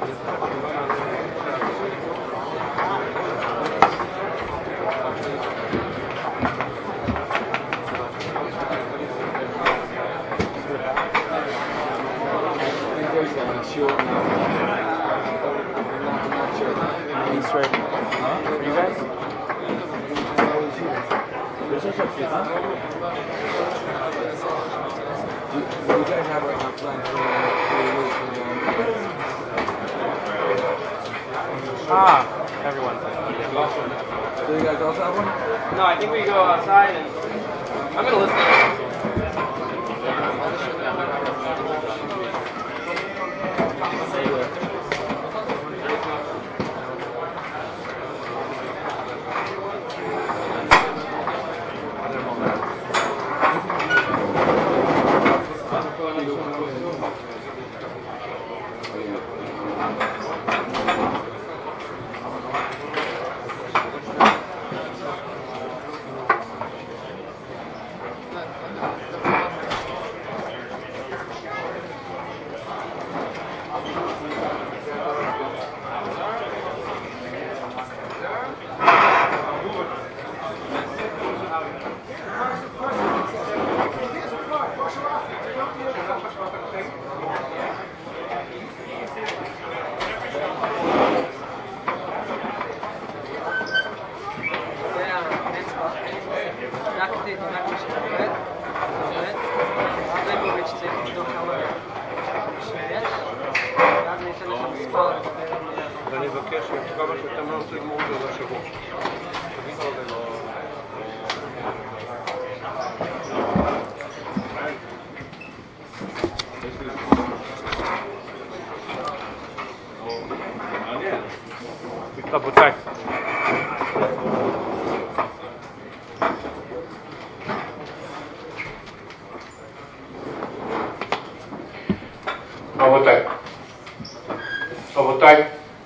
Everyone's in. Do you guys also have one? No, I think we go outside and I'm gonna listen to it. ואני מבקש כמה שאתה לא רוצה לגמור את זה לשבוע. רבותיי. רבותיי,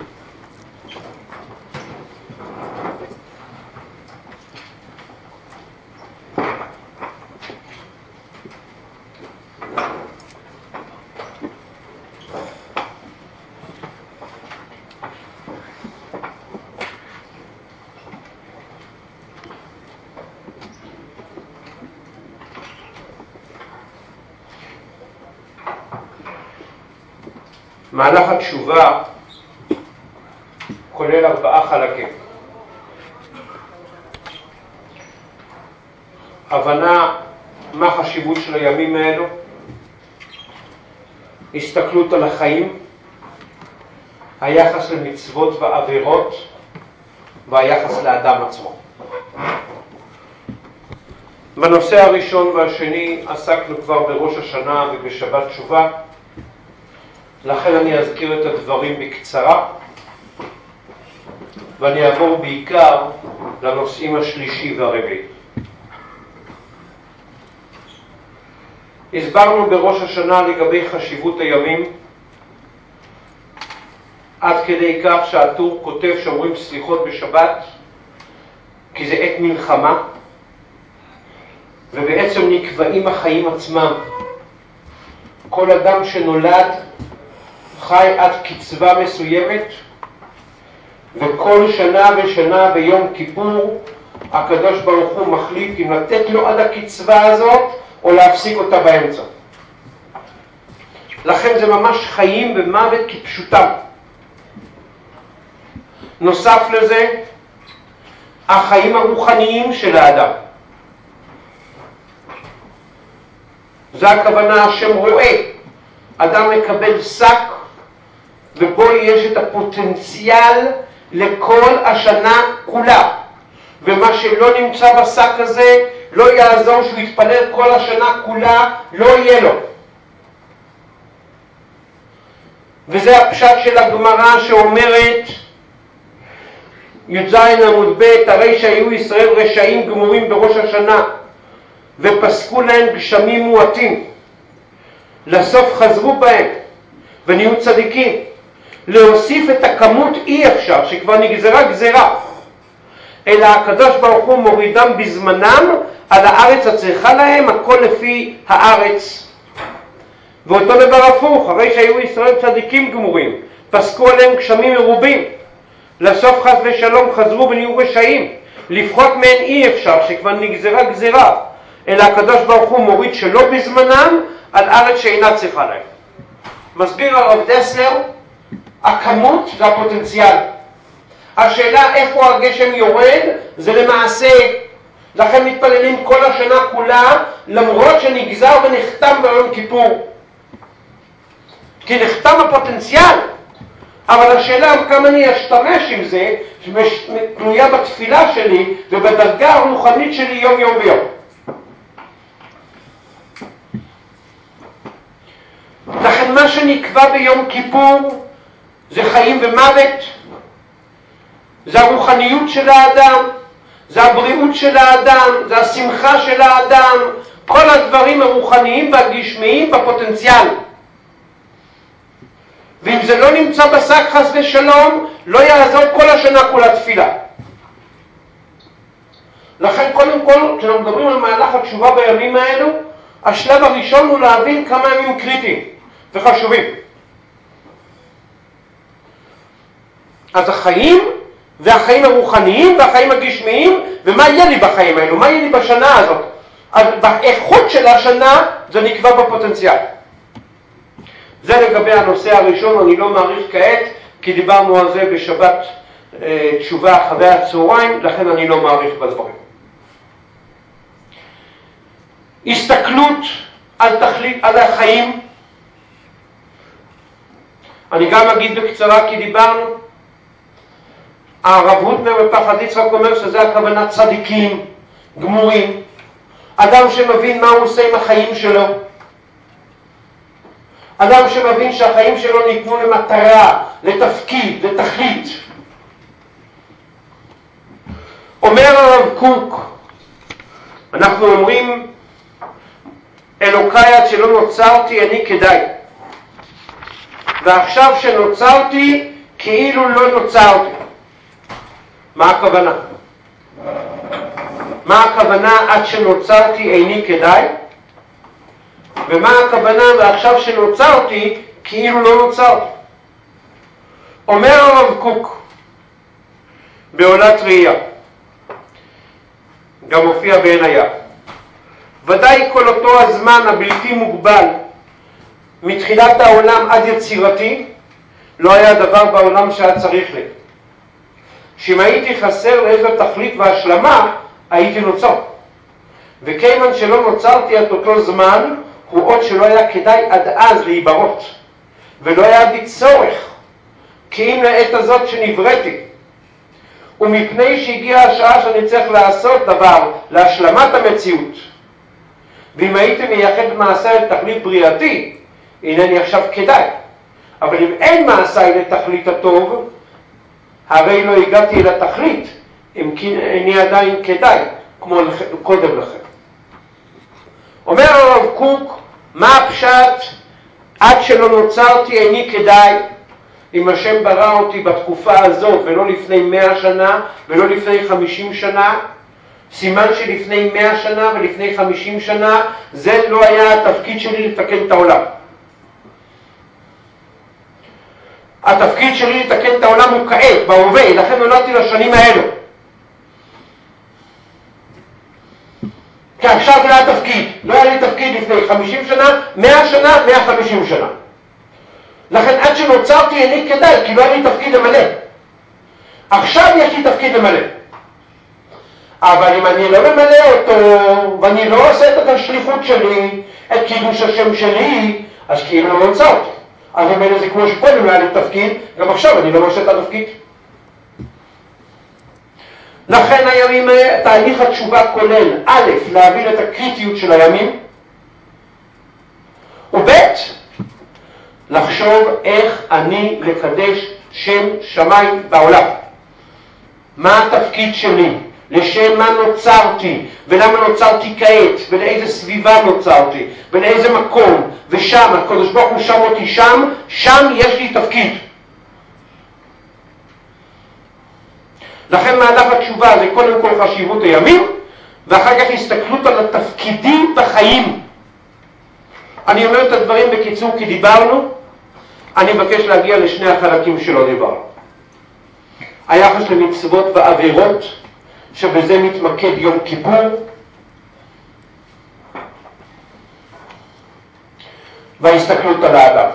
מהלך התשובה כולל 4 חלקים. הבנה מה החשיבות של הימים האלו, הסתכלות על החיים, היחס למצוות ועבירות והיחס לאדם עצמו. בנושא הראשון והשני עסקנו כבר בראש השנה ובשבת תשובה, לכן אני אזכיר את הדברים בקצרה ואני אעבור בעיקר לנושאים השלישי והרביעי. הסברנו בראש השנה לגבי חשיבות הימים, עד כדי כך שהטור כותב שאומרים סליחות בשבת כי זה עת מלחמה, ובעצם נקבעים החיים עצמם. כל אדם שנולד חי עד קצבה מסוימת, וכל שנה ושנה ביום כיפור הקדוש ברוך הוא מחליט אם לתת לו עד הקצבה הזאת או להפסיק אותה באמצע. לכן זה ממש חיים ומוות כפשוטם. נוסף לזה, החיים הרוחניים של האדם. זה הכוונה, השם רואה, אדם מקבל שק ובו יש את הפוטנציאל לכל השנה כולה, ומה שלא נמצא בשק הזה לא יעזור שהוא יתפלל כל השנה כולה, לא יהיה לו. וזה הפשט של הגמרא שאומרת י"ז עמוד ב', הרי שהיו ישראל רשעים גמורים בראש השנה ופסקו להם גשמים מועטים, לסוף חזרו בהם ונהיו צדיקים. להוסיף את הכמות אי אפשר, שכבר נגזרה גזרה, אלא הקדוש ברוך הוא מורידם בזמנם על הארץ הצריכה להם, הכל לפי הארץ. ואותו דבר הפוך, הרי שהיו ישראל צדיקים גמורים, פסקו עליהם גשמים מרובים, לסוף חס ושלום חזרו ונהיו רשעים, לפחות מהן אי אפשר, שכבר נגזרה גזירה, אלא הקדוש ברוך הוא מוריד שלא בזמנם על ארץ שאינה צריכה להם. מסביר הרב דסלר, הכמות זה הפוטנציאל. השאלה איפה הגשם יורד זה למעשה, לכן מתפללים כל השנה כולה, למרות שנגזר ונחתם ביום כיפור. כי נחתם הפוטנציאל, אבל השאלה כמה אני אשתמש עם זה, תלויה בתפילה שלי ובדרגה הרוחנית שלי יום יום ביום. לכן מה שנקבע ביום כיפור זה חיים ומוות, זה הרוחניות של האדם, זה הבריאות של האדם, זה השמחה של האדם, כל הדברים הרוחניים והגשמיים בפוטנציאל. ואם זה לא נמצא בשק חס ושלום, לא יעזור כל השנה כולה תפילה. לכן קודם כל, כשאנחנו מדברים על מהלך התשובה בימים האלו, השלב הראשון הוא להבין כמה ימים קריטיים וחשובים. אז החיים, והחיים הרוחניים והחיים הגשמיים, ומה יהיה לי בחיים האלו, מה יהיה לי בשנה הזאת. אז באיכות של השנה זה נקבע בפוטנציאל. זה לגבי הנושא הראשון, אני לא מעריך כעת, כי דיברנו על זה בשבת תשובה אחרי הצהריים, לכן אני לא מעריך בדברים. הסתכלות על החיים, אני גם אגיד בקצרה כי דיברנו, הרב הוטנר בפחד יצחק אומר שזה הכוונה צדיקים, גמורים, אדם שמבין מה הוא עושה עם החיים שלו, אדם שמבין שהחיים שלו ניתנו למטרה, לתפקיד, לתכלית. אומר הרב קוק, אנחנו אומרים, אלוקיי עד שלא נוצרתי אני כדאי, ועכשיו שנוצרתי כאילו לא נוצרתי. מה הכוונה? מה הכוונה עד שנוצרתי איני כדאי? ומה הכוונה ועכשיו שנוצרתי כאילו לא נוצרתי? אומר הרב קוק בעולת ראייה, גם מופיע בעינייה, ודאי כל אותו הזמן הבלתי מוגבל מתחילת העולם עד יצירתי לא היה דבר בעולם שהיה צריך לי. שאם הייתי חסר לאיזו תכלית והשלמה הייתי נוצר, וכיוון שלא נוצרתי עד אותו זמן הוא עוד שלא היה כדאי עד אז להיברות, ולא היה בי צורך כי אם לעת הזאת שנבראתי, ומפני שהגיעה השעה שאני צריך לעשות דבר להשלמת המציאות, ואם הייתי מייחד מעשה לתכלית בריאתי אינני עכשיו כדאי, אבל אם אין מעשה לתכלית הטוב הרי לא הגעתי אל התכלית, אם כי איני עדיין כדאי כמו קודם לכן. אומר הרב קוק, מה הפשט עד שלא נוצרתי איני כדאי? אם השם ברא אותי בתקופה הזאת ולא לפני 100 שנה ולא לפני 50 שנה, סימן שלפני 100 שנה ולפני 50 שנה זה לא היה התפקיד שלי לתקן את העולם. התפקיד שלי לתקן את העולם הוא כעת, בהווה, לכן נולדתי לשנים האלו. כי עכשיו זה היה תפקיד, לא היה לי תפקיד לפני 50 שנה, 100 שנה, 150 שנה. לכן עד שנוצרתי איני כדאי, כי לא היה לי תפקיד למלא. עכשיו יש לי תפקיד למלא. אבל אם אני לא ממלא אותו, ואני לא עושה את השליחות שלי, את קידוש השם שלי, אז כאילו לא נוצרתי. אז אם זה כמו שקודם היה לי תפקיד, גם עכשיו אני לא עושה את התפקיד. לכן הימים, תהליך התשובה כולל, א', להבין את הקריטיות של הימים, וב', לחשוב איך אני לקדש שם שמיים בעולם. מה התפקיד שלי? לשם מה נוצרתי? ולמה נוצרתי כעת? ולאיזה סביבה נוצרתי? ולאיזה מקום? ושם, הקדוש ברוך הוא שם אותי שם יש לי תפקיד. לכן מהלך התשובה זה קודם כל חשיבות הימים, ואחר כך הסתכלות על התפקידים בחיים. אני אומר את הדברים בקיצור כי דיברנו, אני מבקש להגיע לשני החלקים שלא דיברנו. היחס למצוות ועבירות, שבזה מתמקד יום כיפור, וההסתכלות על האדם.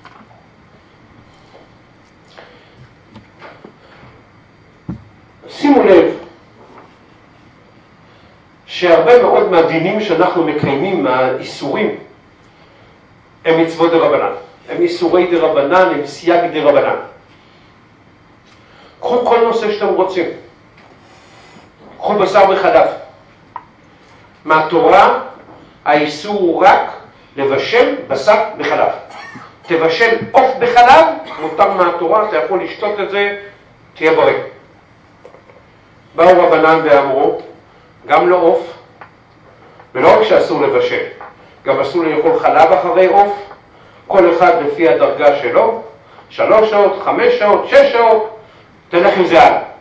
שימו לב שהרבה מאוד מהדינים שאנחנו מקיימים, מהאיסורים, הם מצוות דרבנן. הם איסורי דרבנן, הם סייג דרבנן. קחו כל נושא שאתם רוצים. קחו בשר וחלב. מהתורה האיסור הוא רק לבשל בשר בחלב. תבשל עוף בחלב, מותר מהתורה, אתה יכול לשתות את זה, תהיה בריא. באו רבנן ואמרו, גם לא עוף, ולא רק שאסור לבשל, גם אסור לאכול חלב אחרי עוף, כל אחד לפי הדרגה שלו, 3 שעות, 5 שעות, 6 שעות, תלך עם זה הלאה.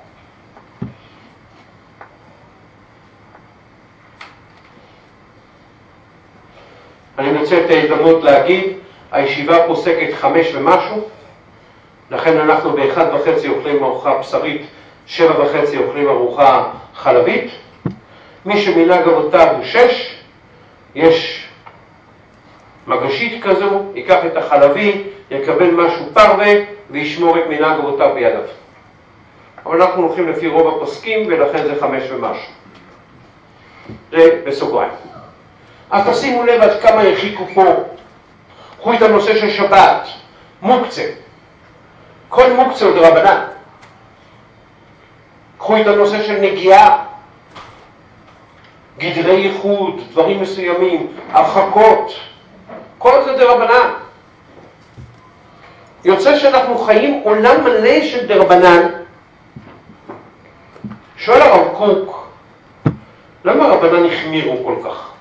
אני רוצה את ההזדמנות להגיד, הישיבה פוסקת 5 ומשהו, לכן אנחנו ב-1:30 אוכלים ארוחה בשרית, 7:30 אוכלים ארוחה חלבית. מי שמנהג אבותיו הוא 6, יש מגשית כזו, ייקח את החלבי, יקבל משהו פרווה וישמור את מנהג אבותיו בידיו. אבל אנחנו הולכים לפי רוב הפוסקים ולכן זה 5 ומשהו. זה בסוגריים. אז תשימו לב עד כמה הרחיקו פה. קחו את הנושא של שבת, מוקצה. כל מוקצה הוא דרבנן. קחו את הנושא של נגיעה, גדרי ייחוד, דברים מסוימים, הרחקות, כל זה דרבנן. יוצא שאנחנו חיים עולם מלא של דרבנן. שואל הרב קוק, למה רבנן החמירו כל כך?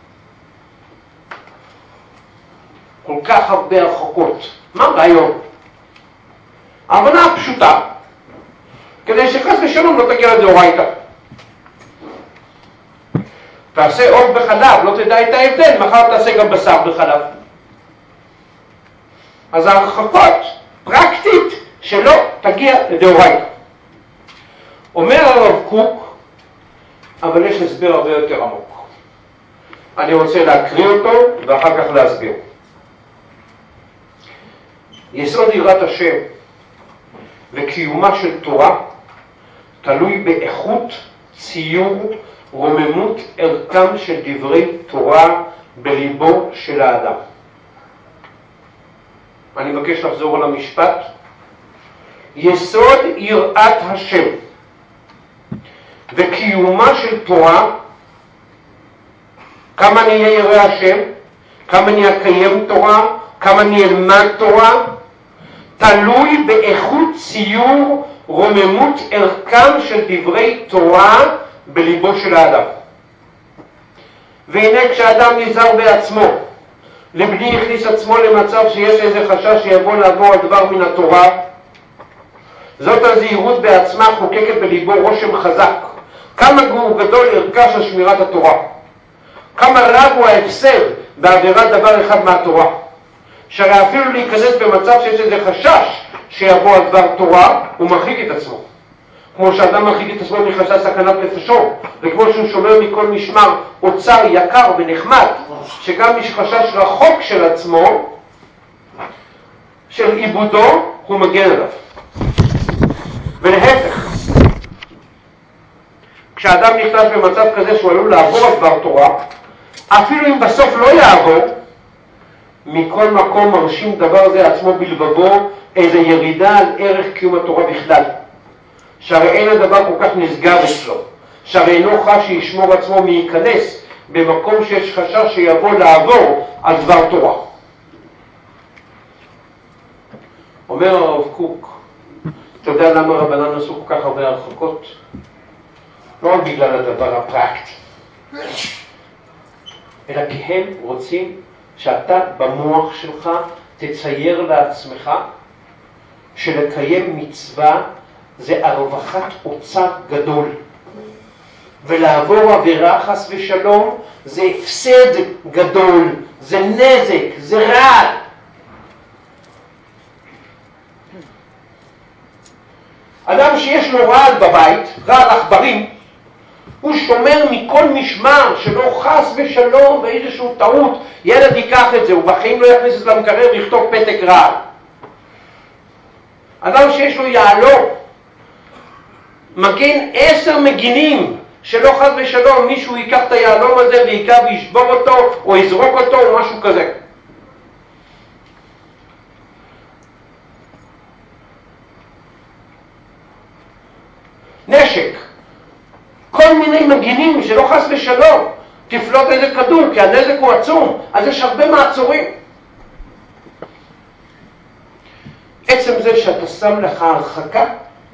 כל כך הרבה הרחקות. מה הרעיון? ההבנה הפשוטה, כדי שחס ושלום לא תגיע לדאורייתא. תעשה עוף בחלב, לא תדע את ההבדל, מחר תעשה גם בשר בחלב. אז ההרחקות פרקטית שלא תגיע לדאורייתא. אומר הרב קוק, אבל יש הסבר הרבה יותר עמוק. אני רוצה להקריא אותו ואחר כך להסביר. יסוד יראת השם וקיומה של תורה תלוי באיכות, ציור, רוממות ערכם של דברי תורה בליבו של האדם. אני מבקש לחזור על המשפט. יסוד יראת השם וקיומה של תורה, כמה נהיה ירא השם, כמה אני אקיים תורה, כמה אני אלמד תורה, תלוי באיכות, ציור, רוממות ערכם של דברי תורה בליבו של האדם. והנה כשאדם נזהר בעצמו, לבלי הכניס עצמו למצב שיש איזה חשש שיבוא לעבור על דבר מן התורה, זאת הזהירות בעצמה חוקקת בליבו רושם חזק. כמה גדול ערכה של שמירת התורה. כמה רב הוא ההפסד בעבירת דבר אחד מהתורה. שהרי אפילו להיכנס במצב שיש איזה חשש שיבוא על דבר תורה, הוא מרחיק את עצמו. כמו שאדם מרחיק את עצמו מחשש סכנת נפשו, וכמו שהוא שומר מכל משמר אוצר יקר ונחמד, שגם מי שחשש רחוק של עצמו, של עיבודו, הוא מגן עליו. ולהפך, כשאדם נכנס במצב כזה שהוא עלול לעבור על דבר תורה, אפילו אם בסוף לא יעבור, מכל מקום מרשים דבר זה עצמו בלבבו איזו ירידה על ערך קיום התורה בכלל. שהרי אין הדבר כל כך נסגר אצלו. שהרי אינו חש שישמור עצמו להיכנס במקום שיש חשש שיבוא לעבור על דבר תורה. אומר הרב קוק, אתה יודע למה רבנן עשו כל כך הרבה הרחקות? לא רק בגלל הדבר הפרקטי, אלא כי הם רוצים שאתה במוח שלך תצייר לעצמך שלקיים מצווה זה הרווחת אוצר גדול, ולעבור עבירה חס ושלום זה הפסד גדול, זה נזק, זה רע. אדם שיש לו רעל בבית, רעל עכברים, הוא שומר מכל משמר שלא חס ושלום באיזשהו טעות, ילד ייקח את זה, הוא בחיים לא יכניס את זה למקרר ויכתוב פתק רעל. אדם שיש לו יעלום, מגן 10 מגינים, שלא חס ושלום מישהו ייקח את היעלום הזה ויקע וישבור אותו או יזרוק אותו או משהו כזה. נשק, כל מיני מגינים שלא חס ושלום תפלוט איזה כדור, כי הנזק הוא עצום, אז יש הרבה מעצורים. עצם זה שאתה שם לך הרחקה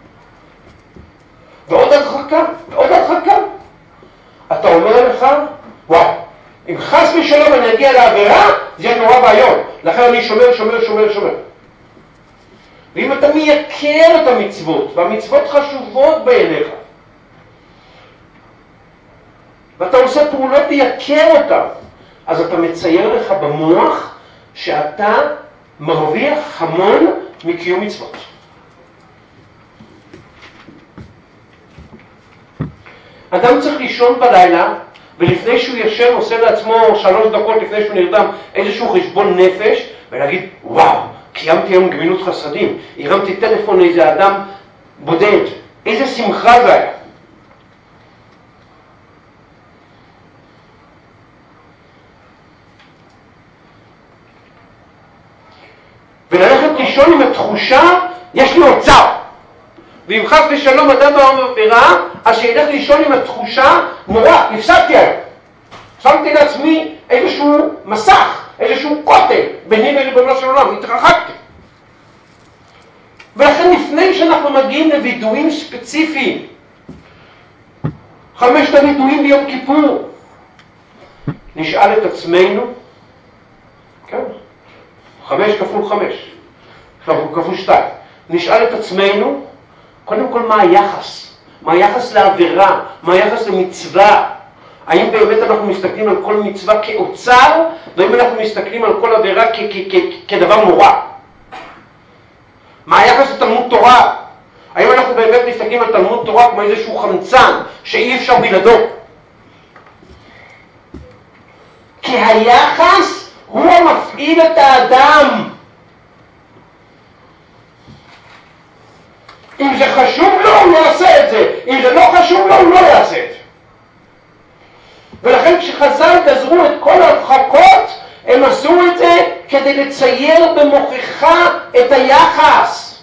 ועוד הרחקה ועוד הרחקה, אתה אומר לך, וואו, אם חס ושלום אני אגיע לעבירה, זה יהיה נורא בעיון, לכן אני שומר, שומר, שומר, שומר. ואם אתה מייקר את המצוות, והמצוות חשובות בעיניך, ואתה עושה פעולות לייקר אותם, אז אתה מצייר לך במוח שאתה מרוויח המון מקיום מצוות. אדם צריך לישון בלילה, ולפני שהוא ישן עושה לעצמו 3 דקות לפני שהוא נרדם איזשהו חשבון נפש, ולהגיד, וואו, קיימתי היום גמילות חסדים, הרמתי טלפון לאיזה אדם בודד, איזה שמחה זה היה. וללכת לישון עם התחושה, יש לי אוצר. ואם חס ושלום אדם בעבירה, אז שילך לישון עם התחושה, נורא, הפסדתי היום. שמתי לעצמי איזשהו מסך, איזשהו קוטל, ביני וריבונו של עולם, התרחקתי. ולכן לפני שאנחנו מגיעים לוידועים ספציפיים, 5 הוידועים ביום כיפור, נשאל את עצמנו, כן, 5 כפול 5, כפול 2, נשאל את עצמנו, קודם כל מה היחס? מה היחס לעבירה? מה היחס למצווה? האם באמת אנחנו מסתכלים על כל מצווה כאוצר, והאם אנחנו מסתכלים על כל עבירה כדבר נורא? מה היחס לתלמוד תורה? האם אנחנו באמת מסתכלים על תלמוד תורה כמו איזשהו חמצן שאי אפשר בלעדו? כי היחס הוא המפעיל את האדם. אם זה חשוב לו, הוא יעשה את זה. אם זה לא חשוב לו, הוא לא יעשה את זה. ולכן כשחז"ל גזרו את כל ההרחקות, הם עשו את זה כדי לצייר במוחך את היחס.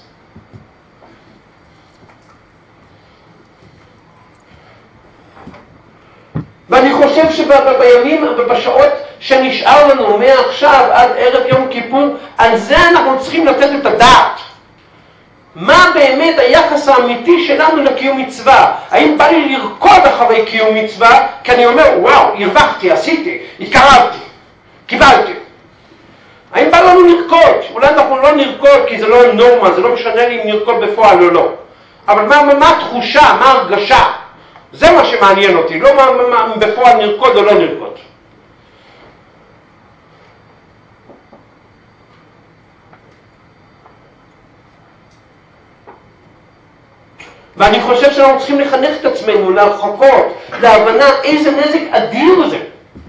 ואני חושב שבימים ובשעות שנשאר לנו מעכשיו עד ערב יום כיפור, על זה אנחנו צריכים לתת את הדעת. מה באמת היחס האמיתי שלנו לקיום מצווה? האם בא לי לרקוד אחרי קיום מצווה? כי אני אומר, וואו, הרווחתי, עשיתי, התקרבתי, קיבלתי. האם בא לנו לרקוד? אולי אנחנו לא נרקוד כי זה לא נורמה, זה לא משנה לי אם נרקוד בפועל או לא. אבל מה התחושה, מה הרגשה? זה מה שמעניין אותי, לא מה בפועל נרקוד או לא נרקוד. ואני חושב שאנחנו צריכים לחנך את עצמנו להרחקות, להבנה איזה נזק אדיר זה.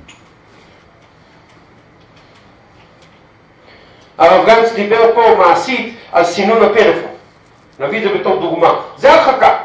הרב גנץ דיבר פה מעשית על סינון הפלאפון. נביא את זה בתור דוגמה. זה הרחקה.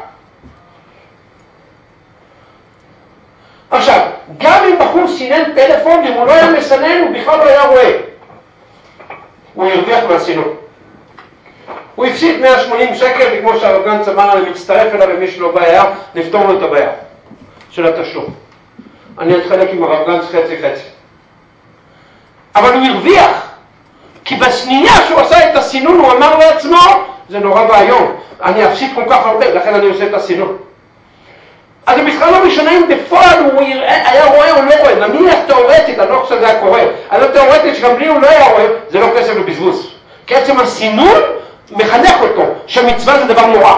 עכשיו, גם אם בחור סינן פלאפון, אם הוא לא היה מסנן, הוא בכלל לא היה רואה. הוא הרוויח מהסינון. הוא הפסיד 180 שקל, וכמו שהרב גנץ אמר, אני מצטרף אליו, אם יש לו בעיה, נפתור לו את הבעיה של התשלום. אני אתחלק עם הרב גנץ חצי. אבל הוא הרוויח, כי בשנייה שהוא עשה את הסינון, הוא אמר לעצמו, זה נורא בעיון, אני אפסיד כל כך הרבה, לכן אני עושה את הסינון. אז זה בכלל לא משנה אם בפועל הוא היה רואה או לא רואה, נניח תיאורטית, אני לא חושב שזה היה קורה, אבל תיאורטית שגם בלי הוא לא היה רואה, זה לא כסף לבזבוז. כי עצם הסינון מחנך אותו, שמצווה זה דבר נורא.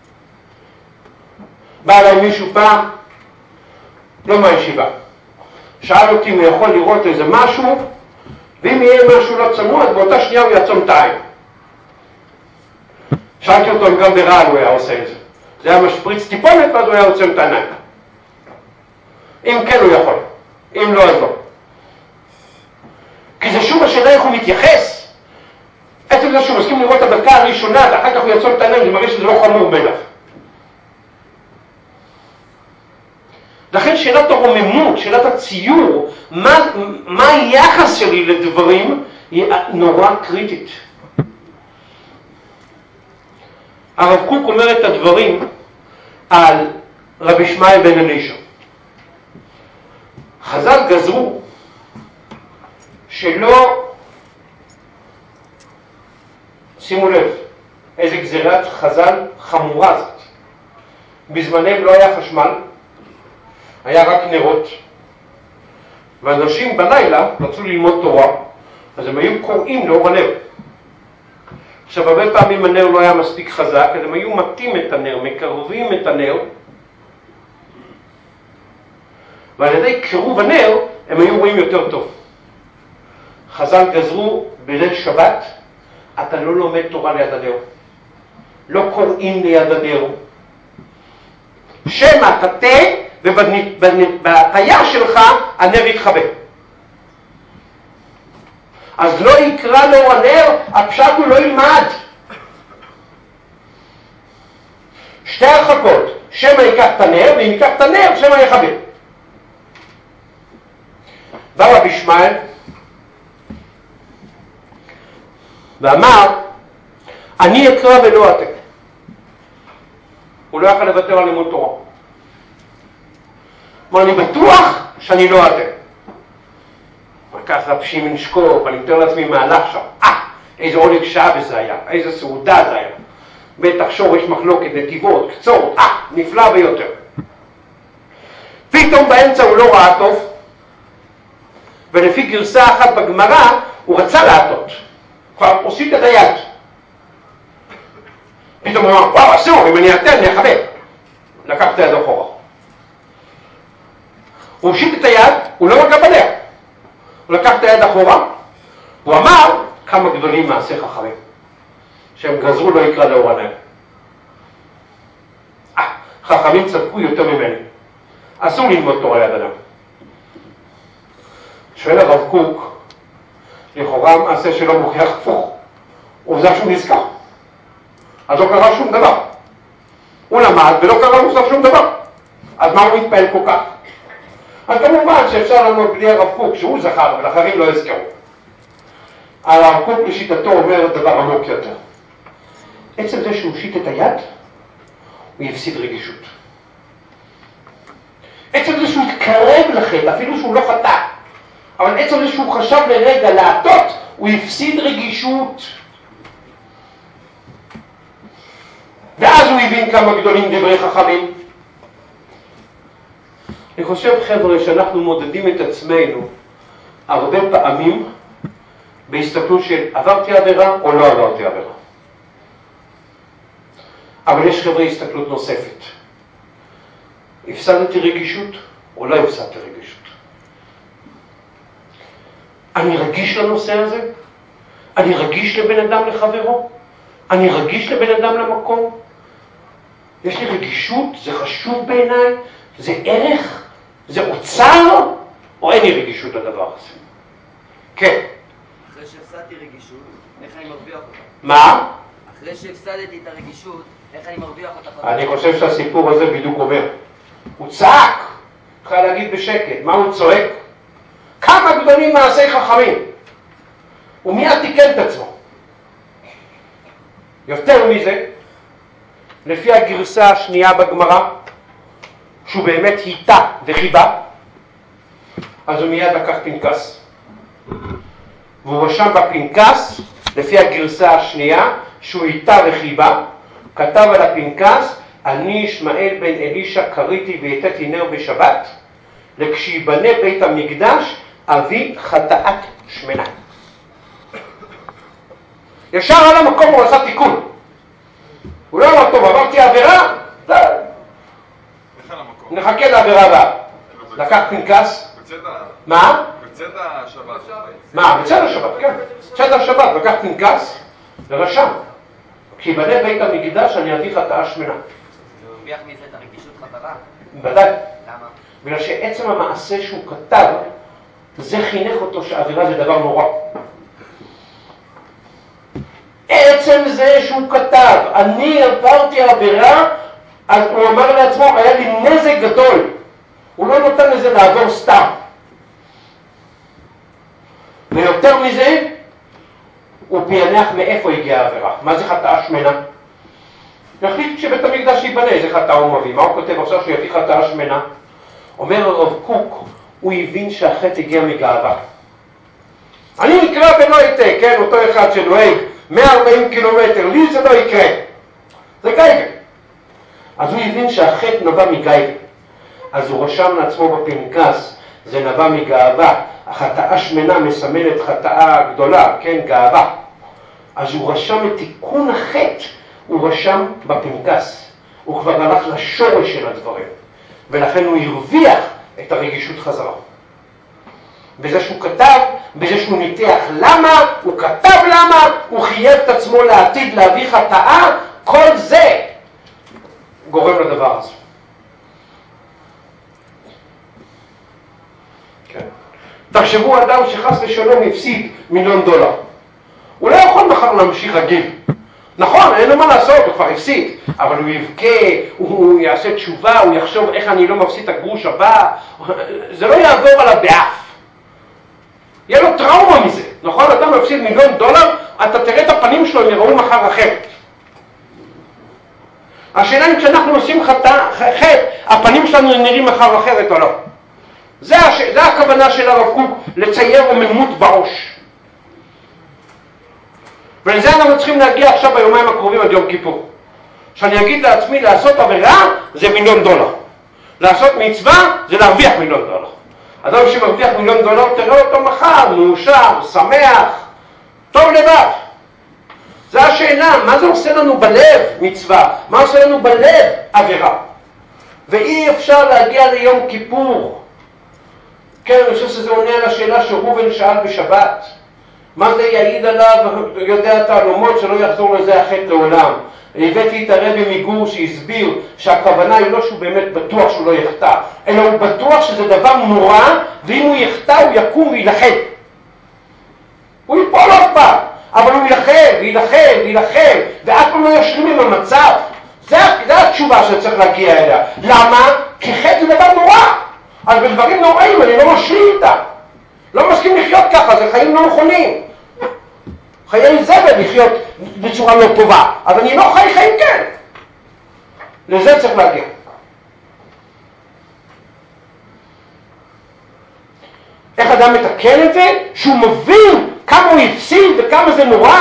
בא אליי מישהו פעם, לא מהישיבה, שאל אותי אם הוא יכול לראות איזה משהו, ואם יהיה משהו לא צנוע, אז באותה שנייה הוא יעצום את העין. שאלתי אותו אם גם ברעל הוא היה עושה את זה. זה היה משפריץ טיפונת, ואז הוא היה עוצם את העיניים. אם כן הוא יכול, אם לא אז לא. כי זה שוב השאלה איך הוא מתייחס. עצם זה שהוא מסכים לראות את הדקה הראשונה, ואחר כך הוא יעצום את העיניים, זה מראה שזה לא חמור בלך. לכן שאלת הרוממות, שאלת הציור, מה היחס שלי לדברים, היא נורא קריטית. הרב קוק אומר את הדברים על רבי ישמעאל בן אלישע. חז"ל גזרו שלא, שימו לב, איזה גזירת חז"ל חמורה זאת. בזמנם לא היה חשמל, היה רק נרות, ואנשים בלילה רצו ללמוד תורה, אז הם היו קוראים לאור הנר. עכשיו, הרבה פעמים הנר לא היה מספיק חזק, אז הם היו מתים את הנר, מקרבים את הנר, ועל ידי קירוב הנר הם היו רואים יותר טוב. חז"ל גזרו בליל שבת, אתה לא לומד תורה ליד הנר, לא קוראים ליד הנר, שמא תטה ובתייה שלך הנר יתחבא. אז לא יקרא לו הנר, הפשט הוא לא ילמד. שתי הרחקות, שמא ייקח את הנר, ואם ייקח את הנר, שמא יחבא. בא רבי ישמעאל ואמר, אני אקרא ולא אתם. הוא לא יכול לוותר על לימוד תורה. אבל אני בטוח שאני לא אתם. לקח רב שמעון שקופ, אני מתאר לעצמי מהלך שם. איזה עונג שעה זה היה, איזה סעודה זה היה. בטח שורש מחלוקת, נתיבות, קצות, נפלא ביותר. פתאום באמצע הוא לא ראה טוב, ולפי גרסה אחת בגמרא, הוא רצה להטות. כבר הושיט את היד. פתאום הוא אמר, וואו, אסור, אם אני אתן, אני אחבא. לקח את היד אחורה. הוא הושיט את היד, הוא לא מגע בנר. הוא לקח את היד אחורה, הוא אמר, כמה גדולים מעשה חכמים, שהם גזרו לא יקרא לאור הנר. חכמים צדקו יותר ממני. אסור ללמוד תורה ליד הנר. שואל הרב קוק, לכאורה מעשה שלא מוכיח הפוך. עובדה שהוא נזכר. אז לא קרה שום דבר. הוא למד ולא קרה לו שום דבר. אז מה הוא מתפעל כל כך? אז כמובן שאפשר ללמוד בלי הרב קוק, שהוא זכר, אבל אחרים לא יזכרו. הרב קוק לשיטתו אומר דבר עמוק יותר. עצם זה שהוא הושיט את היד, הוא יפסיד רגישות. עצם זה שהוא התקרב לחטא, אפילו שהוא לא חטא, אבל עצם זה שהוא חשב לרגע להטות, הוא יפסיד רגישות. ואז הוא הבין כמה גדולים דברי חכמים. אני חושב, חבר'ה, שאנחנו מודדים את עצמנו הרבה פעמים בהסתכלות של עברתי עבירה או לא עברתי עבירה. אבל יש, חבר'ה, הסתכלות נוספת. הפסדתי רגישות או לא הפסדתי רגישות? אני רגיש לנושא הזה? אני רגיש לבן אדם לחברו? אני רגיש לבן אדם למקום? יש לי רגישות? זה חשוב בעיניי? זה ערך? זה אוצר? או אין לי רגישות לדבר הזה? כן. אחרי שהפסדתי רגישות, איך אני מרוויח אותה? מה? אחרי שהפסדתי את הרגישות, איך אני מרוויח אותה? אני חושב שהסיפור הזה בדיוק אומר. הוא צעק, צריך להגיד בשקט. מה הוא צועק? כמה גדולים מעשי חכמים. ומיד תיקן את עצמו. יותר מזה, לפי הגרסה השנייה בגמרא, שהוא באמת היטה וחיבה, אז הוא מיד לקח פנקס. והוא רשם בפנקס, לפי הגרסה השנייה, שהוא היטה וחיבה, כתב על הפנקס, אני ישמעאל בן אלישע קריתי והיטתי נר בשבת, לכשיבנה בית המקדש, אבי חטאת שמנה. ישר על המקום הוא עשה תיקון. הוא לא אמר, טוב, עברתי עבירה, נחכה לעבירה הבאה. לקח פנקס, מה? בצאת השבת. מה? בצאת השבת, כן. בצאת השבת, לקח פנקס ורשם. כשיבנה בית המקדש אני אביא חטאה שמנה. הוא הרוויח מזה את הרגישות חזרה? ודאי. למה? בגלל שעצם המעשה שהוא כתב, זה חינך אותו שעבירה זה דבר נורא. עצם זה שהוא כתב, אני עברתי עבירה, אז הוא אמר לעצמו, היה לי נזק גדול. הוא לא נותן לזה לעבור סתם. ויותר מזה, הוא פענח מאיפה הגיעה העבירה. מה זה חטאה שמנה? יחליט שבית המקדש ייבנה, איזה חטאה הוא מביא. מה הוא כותב עכשיו שהוא יביא חטאה שמנה? אומר הרב קוק, הוא הבין שהחטא הגיע מגאווה. אני נקרא ולא אתן, כן, אותו אחד שנוהג 140 קילומטר, לי זה לא יקרה. זה גייבה. אז הוא הבין שהחטא נבע מגייבה. אז הוא רשם לעצמו בפנקס, זה נבע מגאווה. החטאה שמנה מסמלת חטאה גדולה, כן, גאווה. אז הוא רשם את תיקון החטא, הוא רשם בפנקס. הוא כבר הלך לשורש של הדברים. ולכן הוא הרוויח את הרגישות חזרה. בזה שהוא כתב, בזה שהוא ניתח למה, הוא כתב למה, הוא חייב את עצמו לעתיד להביא חטאה, כל זה גורם לדבר הזה. כן. תחשבו אדם שחס ושלום הפסיד $1,000,000. הוא לא יכול מחר להמשיך רגיל. נכון, אין לו מה לעשות, הוא כבר הפסיד, אבל הוא יבכה, הוא יעשה תשובה, הוא יחשוב איך אני לא מפסיד את הגרוש הבא, זה לא יעבור עליו באף. יהיה לו טראומה מזה, נכון? אדם מפסיד $1,000,000, אתה תראה את הפנים שלו, הם יראו מחר אחרת. השאלה אם כשאנחנו עושים חטא, הפנים שלנו נראים מחר אחרת או לא. זה הכוונה של הרב קוק, לצייר רוממות בראש. ולזה אנחנו צריכים להגיע עכשיו ביומיים הקרובים עד יום כיפור. שאני אגיד לעצמי, לעשות עבירה זה $1,000,000. לעשות מצווה זה להרוויח $1,000,000. אדם שמרוויח $1,000,000, תראה אותו מחר, מאושר, שמח, טוב לבד. זה השאלה, מה זה עושה לנו בלב מצווה? מה עושה לנו בלב עבירה? ואי אפשר להגיע ליום כיפור. כן, אני חושב שזה עונה על השאלה שראובן שאל בשבת. מה זה יעיד עליו, יודע תעלומות שלא יחזור לזה החטא לעולם. הבאתי את הרבי מגור שהסביר שהכוונה היא לא שהוא באמת בטוח שהוא לא יחטא, אלא הוא בטוח שזה דבר נורא, ואם הוא יחטא הוא יקום וילחם. הוא ייפול עוד פעם, אבל הוא ילחם, וילחם, וילחם, ואף פעם לא ישלים עם המצב. זה התשובה שצריך להגיע אליה. למה? כי חטא זה דבר נורא. אז בדברים נוראים אני לא משלים איתם. לא מסכים לחיות ככה, זה חיים לא נכונים. חיי זבל לחיות בצורה לא טובה. אז אני לא חי חיים כן. לזה צריך להגיע. איך אדם מתקן את זה? שהוא מבין כמה הוא הפסיד וכמה זה נורא.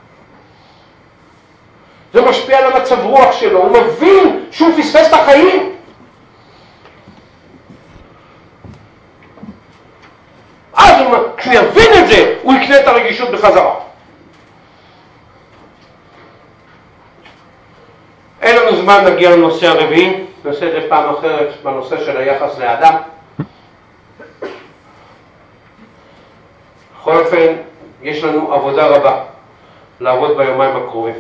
זה משפיע על המצב רוח שלו. הוא מבין שהוא פספס את החיים. אז כשהוא יבין את זה, הוא יקנה את הרגישות בחזרה. אין לנו זמן להגיע לנושא הרביעי, נעשה את זה פעם אחרת בנושא של היחס לאדם. בכל אופן, יש לנו עבודה רבה לעבוד ביומיים הקרובים.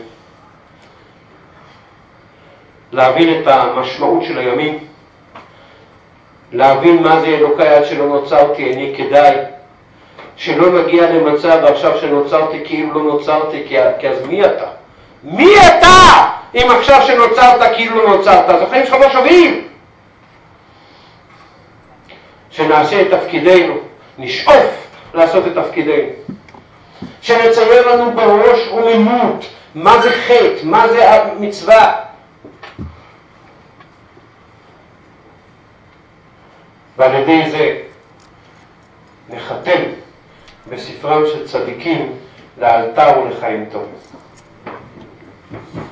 להבין את המשמעות של הימים, להבין מה זה אלוקי עד שלא נוצרתי, אני כדאי, שלא נגיע למצב עכשיו שנוצרתי כאילו לא נוצרתי, כי אז מי אתה? מי אתה? אם עכשיו שנוצרת כאילו לא נוצרת, אז החיים שלך לא שווים. שנעשה את תפקידנו, נשאוף לעשות את תפקידנו. שנצייר לנו בראש רוממות, מה זה חטא, מה זה המצווה. ועל ידי זה נחתם בספרם של צדיקים לאלתר ולחיים טוב.